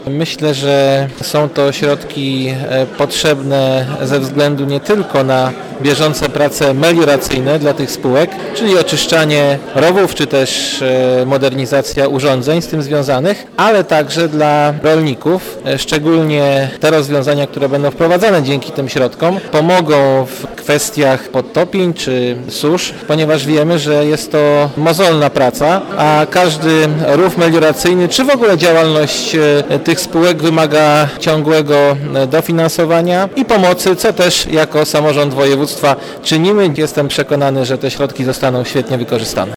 Myślę, że są to środki potrzebne ze względu nie tylko na bieżące prace melioracyjne dla tych spółek, czyli oczyszczanie rowów, czy też modernizacja urządzeń z tym związanych, ale także dla rolników. Szczególnie te rozwiązania, które będą wprowadzane dzięki tym środkom, pomogą w kwestiach podtopień czy susz, ponieważ wiemy, że jest to mozolna praca, a każdy rów melioracyjny, czy w ogóle działalność tych spółek wymaga ciągłego dofinansowania i pomocy, co też jako samorząd województwa czynimy. Jestem przekonany, że te środki zostaną świetnie wykorzystane.